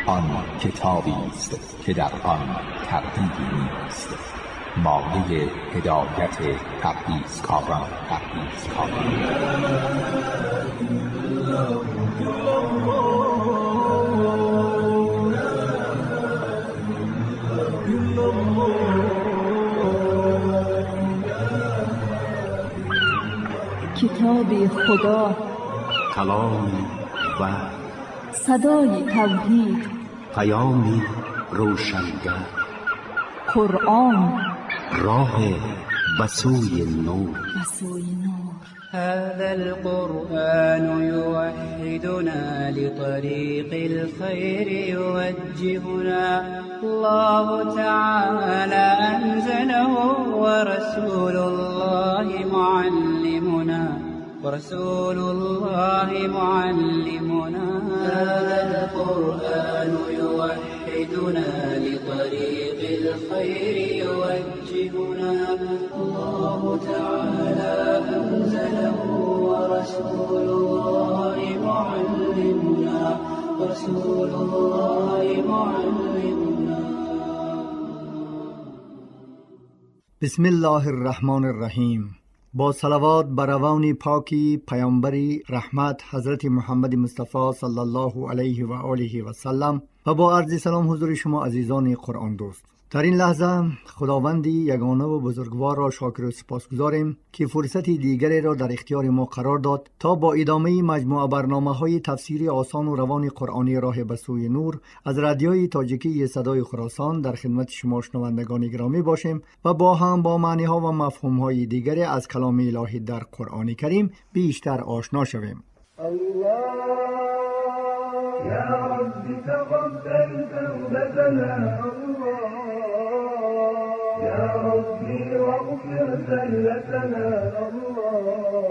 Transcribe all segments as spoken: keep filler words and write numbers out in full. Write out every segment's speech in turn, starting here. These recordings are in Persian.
آن کتابی است که در آن تردیدی نیست، مایه هدایت تبعیض‌کاران تبعیض‌کاران. کتاب خدا، کلام و صدای توحید، پیامی روشنگر، قرآن، راه به سوی نور. بسوی نور. هذا القرآن يوحدنا لطريق الخير يوجهنا، الله تعالى أنزله ورسول الله معلمنا، ورسول الله معلمنا. هذا القرآن يوحدنا لطريق الخير يوجهنا، الله تعالى أنزله ورسول الله معلمنا، ورسول الله معلمنا. بسم الله الرحمن الرحیم. با صلوات بر روان پاکی پیامبری رحمت حضرت محمد مصطفی صلی الله علیه و آله و سلم و با عرض سلام حضور شما عزیزان قرآن دوست. در این لحظه خداوندی یگانه و بزرگوار را شاکر و سپاسگزاریم که فرصتی دیگری را در اختیار ما قرار داد تا با ادامه مجموعه برنامه‌های تفسیری آسان و روان قرآنی راه به سوی نور از رادیوی تاجیکی صدای خراسان در خدمت شما شنوندگان گرامی باشیم و با هم با معنی‌ها و مفهوم‌های دیگری از کلام الهی در قرآن کریم بیشتر آشنا شویم. يا رب تقبل توبتنا، الله يا ربي واغفر زلتنا، الله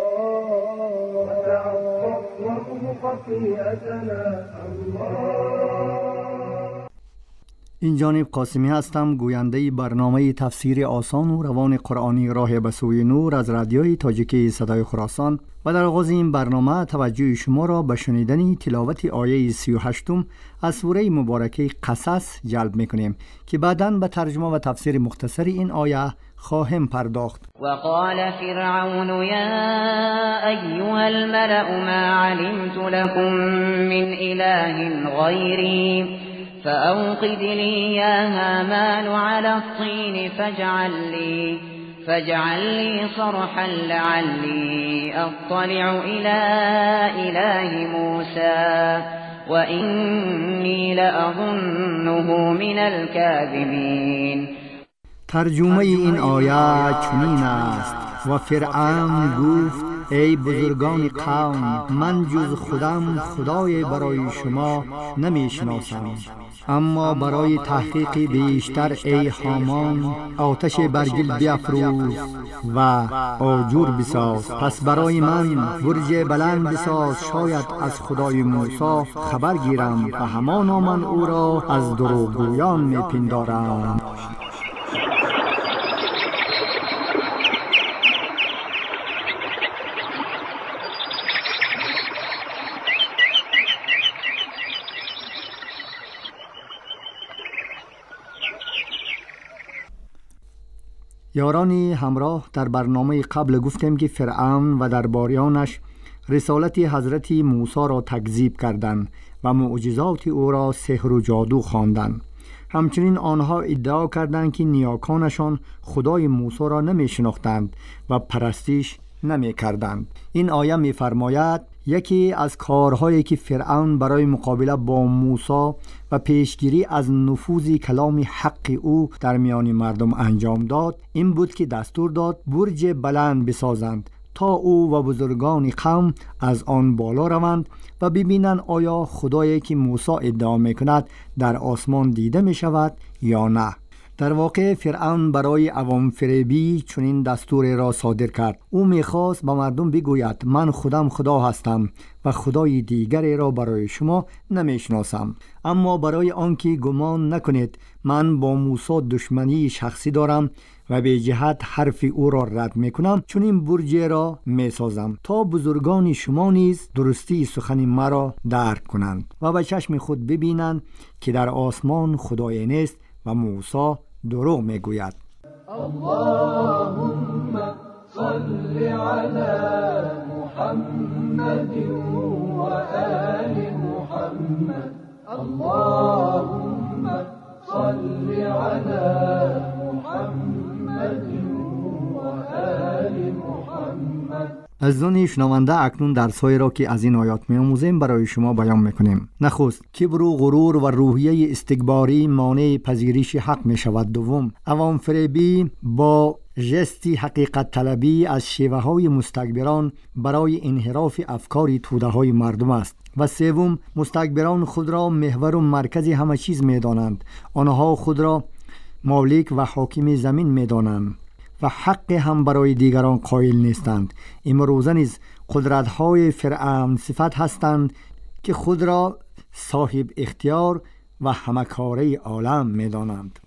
وتعفف واغفر خطيئتنا، الله. این جانب قاسمی هستم، گوینده برنامه تفسیر آسان و روان قرآنی راه به سوی نور از رادیوی تاجیکی صدای خراسان و در آغاز این برنامه توجه شما را به شنیدن تلاوت آیه سی و هشتم از سوره مبارکه قصص جلب می‌کنیم که بعداً به ترجمه و تفسیر مختصر این آیه خواهم پرداخت. وقال فرعون يا أيها الملأ ما علمت لكم من إله غيري فأوقد لي يا هامان على الطين فاجعل لي فاجعل لي صرحا لعلي أطلع إلى إله موسى وإني لأظنه من الكاذبين. ترجمه این آیه چنین است: و فرعون گفت ای بزرگان قوم، من جز خودم خدای برای شما نمی شناسم، اما برای تحقیق بیشتر ای هامان آتش برگل بیافروز و آجور بساز، پس برای من برج بلند بساز، شاید از خدای موسی خبر گیرم و همانا من او را از دروغگویان می پندارم. یارانی همراه در برنامه قبل گفتیم که فرعون و درباریانش رسالت حضرت موسی را تکذیب کردند و معجزات او را سحر و جادو خواندند. همچنین آنها ادعا کردند که نیاکانشان خدای موسی را نمی شناختند و پرستش نمی کردند. این آیه می فرماید یکی از کارهایی که فرعون برای مقابله با موسی و پیشگیری از نفوذ کلام حق او در میان مردم انجام داد این بود که دستور داد برج بلند بسازند تا او و بزرگان قوم از آن بالا روند و ببینند آیا خدایی که موسی ادعا میکند در آسمان دیده می شود یا نه. در واقع فرعون برای عوام فریبی چنین دستور را صادر کرد. او میخواست به مردم بگوید من خودم خدا هستم و خدای دیگری را برای شما نمیشناسم، اما برای آنکه گمان نکنید من با موسی دشمنی شخصی دارم و به جهت حرف او را رد می کنم، چون این برج را می سازم تا بزرگان شما نیز درستی سخن مرا درک کنند و به چشم خود ببینند که در آسمان خدای نیست و موسی دروغ می گوید. اللهم صل علی محمد و آل محمد. اللهم صل علی محمد و آل محمد. عزیزان شنونده، اکنون درس‌هایی را که از این آیات می‌آموزیم برای شما بیان می‌کنیم. نخست، کبر و غرور و روحیه استکباری مانع پذیرش حق می‌شود. دوم، عوام فریبی با ژستی حقیقت طلبی از شیوه‌های مستکبران برای انحراف افکار توده‌های مردم است. و سوم، مستکبران خود را محور و مرکز همه چیز می‌دانند. آنها خود را مالک و حاکم زمین می‌دانند و حق هم برای دیگران قائل نیستند. امروزه نیز قدرت‌های فرعون صفت هستند که خود را صاحب اختیار و همکاره عالم می‌دانند.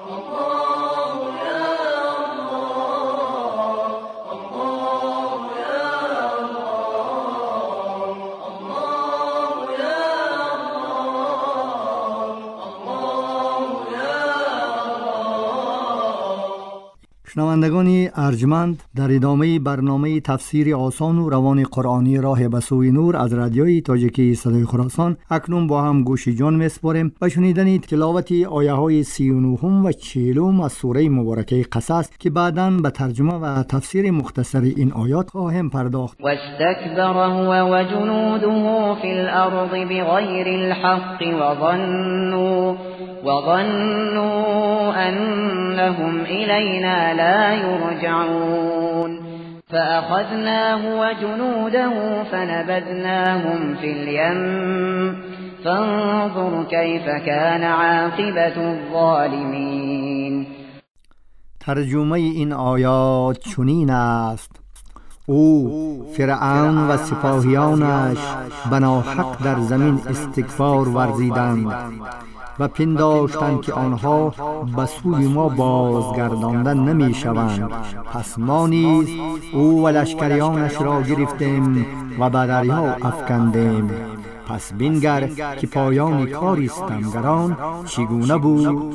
شنوندگان ارجمند، در ادامه برنامه تفسیر آسان و روان قرآنی راه به سوی نور از رادیوی تاجیکی صدای خراسان اکنون با هم گوش جان می‌سپاریم و شنیدن تلاوت آیه های سی و نهم و چهلم از سوره مبارکه قصص که بعداً به ترجمه و تفسیر مختصر این آیات خواهیم پرداخت. واستكبر هو وجنوده في الأرض بغير الحق وظنوا وظنوا أنهم إلينا لا يرجعون فأخذناه وجنوده فنبذناهم في اليم فانظر كيف كان عاقبة الظالمين. ترجمه این آیات چنین است: او فرعون و سپاهیانش بناحق در زمین استکبار ورزیدند و پنداشتند که آنها به سوی ما بازگردانده نمی شوند. پس ما نیز او و لشکریانش را گرفتیم و به دریا افکندیم. پس بنگر که پایان کار ستمگران چگونه بود.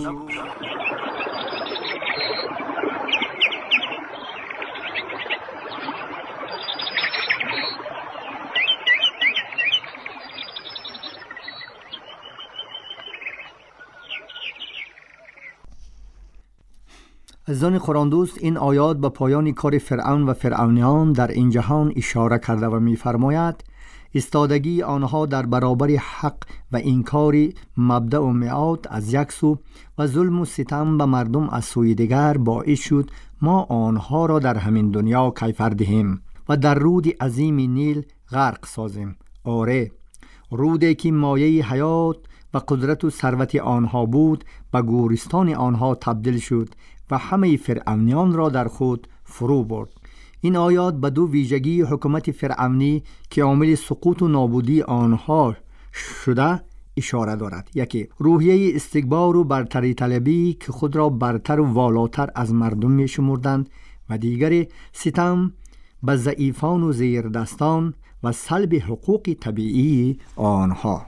عزیزان قرآن-دوست، این آیات به پایان کار فرعون و فرعونیان در این جهان اشاره کرده و می‌فرماید ایستادگی آنها در برابر حق و انکار مبدأ و میعاد از یک سو و ظلم و ستم به مردم از سوی دیگر باعث شد ما آنها را در همین دنیا کیفر دهیم و در رود عظیم نیل غرق سازیم. آره، رودی که مایه حیات و قدرت و ثروت آنها بود به گورستان آنها تبدیل شد و همه فرعونیان را در خود فرو برد. این آیات به دو ویژگی حکومت فرعونی که عامل سقوط و نابودی آنها شده اشاره دارد. یکی، روحیه استکبار و برتری طلبی که خود را برتر و والاتر از مردم می شمردند و دیگری ستم به ضعیفان و زیردستان و سلب حقوق طبیعی آنها.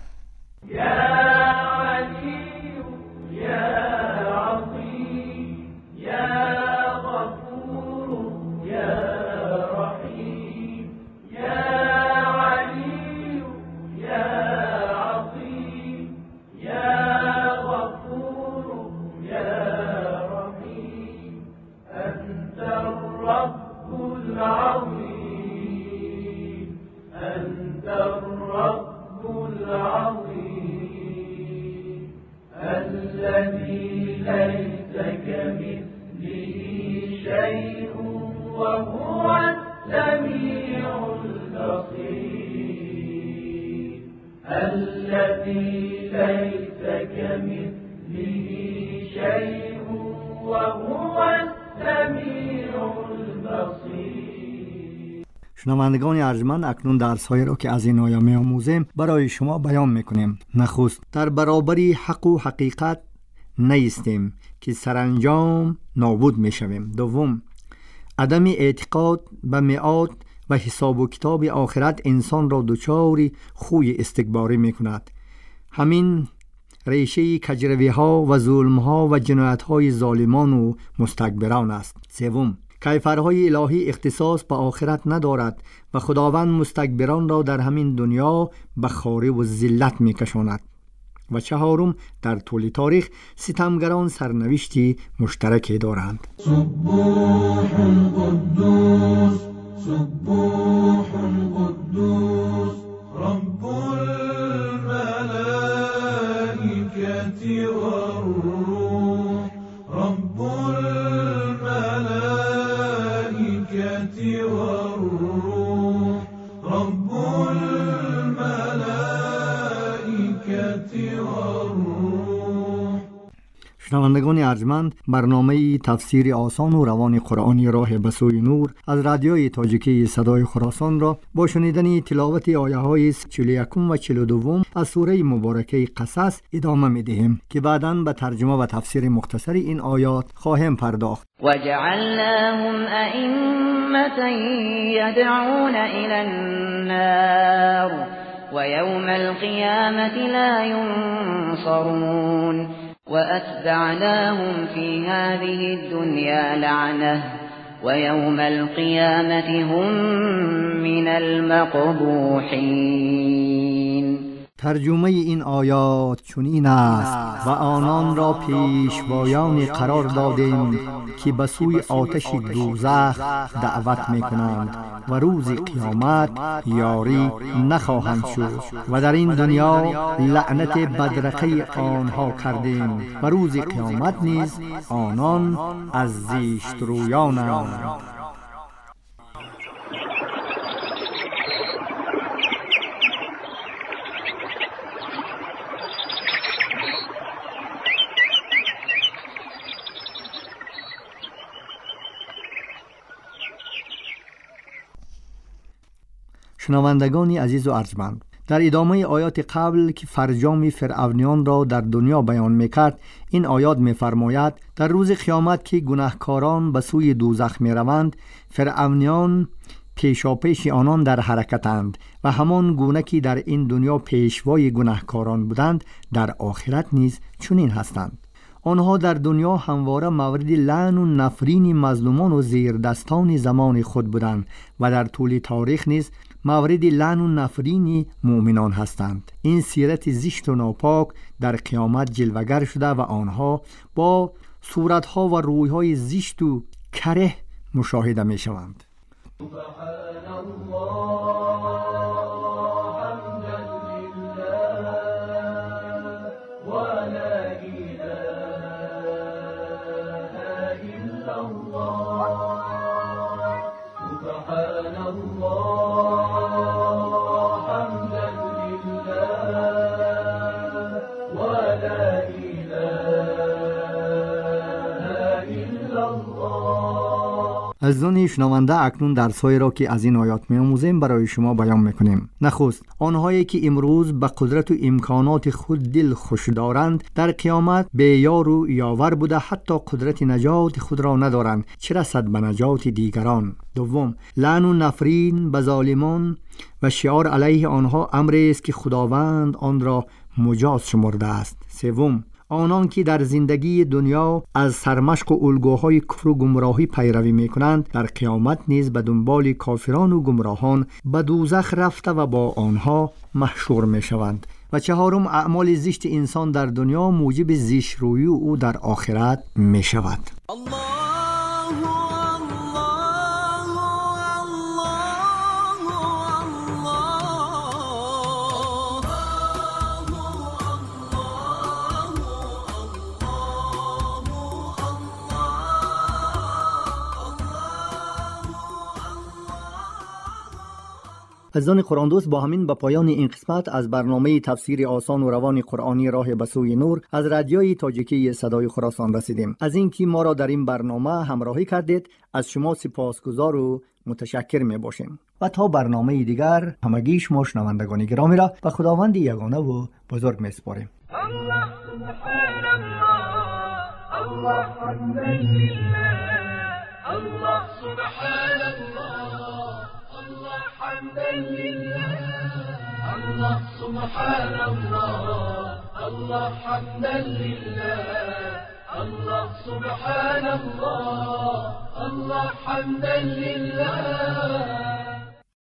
شنوندگان ارجمند، اکنون درس‌هایی را که از این آیه می‌آموزیم برای شما بیان می‌کنیم. نخست، در برابر حق و حقیقت نیستیم که سرانجام نابود می شویم. دوم، عدم اعتقاد به میعاد و حساب و کتاب آخرت انسان را دچار خوی استکباری می کند. همین ریشه کجروی ها و ظلم ها و جنایت های ظالمان و مستکبران است. سوم، کیفرهای الهی اختصاص به آخرت ندارد و خداوند مستکبران را در همین دنیا به خواری و ذلت می کشاند. و چهارم، در طول تاریخ ستمگران سرنوشتی مشترکی دارند. سبوح قدوس سبوح قدوس رب الملائكة والروح رب الملائكة والروح رب الملائكة والروح. شنوندگان ارجمند، برنامه تفسیر آسان و روان قرآنی راه به سوی نور از رادیوی تاجیکی صدای خراسان را با شنیدن تلاوت آیه های چهل و یک و چهل و دو از سوره مبارکه قصص ادامه می دهیم که بعداً به ترجمه و تفسیر مختصر این آیات خواهیم پرداخت. وجعلناهم أئمة يدعون إلى النار ويوم القيامة لا ينصرون وأتبعناهم في هذه الدنيا لعنة ويوم القيامة هم من المقبوحين. ترجمه این آیات چنین است: و آنان را پیشوایان قرار دادیم که به سوی آتش دوزخ دعوت می کنند و روز قیامت یاری نخواهند شد و در این دنیا لعنت بدرقه آنها کردیم و روز قیامت نیز آنان از زشت رویانند. شنوندگان عزیز و ارجمند، در ادامه آیات قبل که فرجام فرعونیان را در دنیا بیان میکرد، این آیات میفرماید در روز قیامت که گناهکاران به سوی دوزخ میروند، فرعونیان پیشاپیش آنان در حرکتند و همان گونه که در این دنیا پیشوای گناهکاران بودند، در آخرت نیز چنین هستند. آنها در دنیا همواره مورد لعن و نفرین مظلومان و زیردستان زمان خود بودند و در طول تاریخ نیز مورد لعن و نفرین مؤمنان هستند. این سیرت زشت و ناپاک در قیامت جلوگر شده و آنها با صورتها و رویهای زشت و کره مشاهده می شوند. عزیزان شنونده، اکنون درس‌هایی را که از این آیات می‌آموزیم برای شما بیان می‌کنیم. نخست، آنهایی که امروز به قدرت و امکانات خود دل خوش دارند، در قیامت بی یار و یاور بوده حتی قدرت نجات خود را ندارند، چه رسد به نجات دیگران. دوم، لعن و نفرین به ظالمان و شعار علیه آنها امری است که خداوند آن را مجاز شمرده است. سوم، آنان که در زندگی دنیا از سرمشق و الگوهای کفر و گمراهی پیروی می کنند، در قیامت نیز به دنبال کافران و گمراهان به دوزخ رفته و با آنها محشور می شوند. و چهارم، اعمال زشت انسان در دنیا موجب زشت روی او در آخرت می شود. عزیزان قرآن دوست، با همین به پایان این قسمت از برنامه تفسیر آسان و روان قرآنی راه به سوی نور از رادیوی تاجیکی صدای خراسان رسیدیم. از اینکه ما را در این برنامه همراهی کردید از شما سپاسگزار و متشکر می باشیم. و تا برنامه دیگر همگی شما شنوندگان گرامی را به خداوند یگانه و بزرگ می سپاریم. الله سبحان الله لله الله سبحان الله الله حمدا لله الله سبحان الله الله حمدا لله الله سبحان الله الله حمدا لله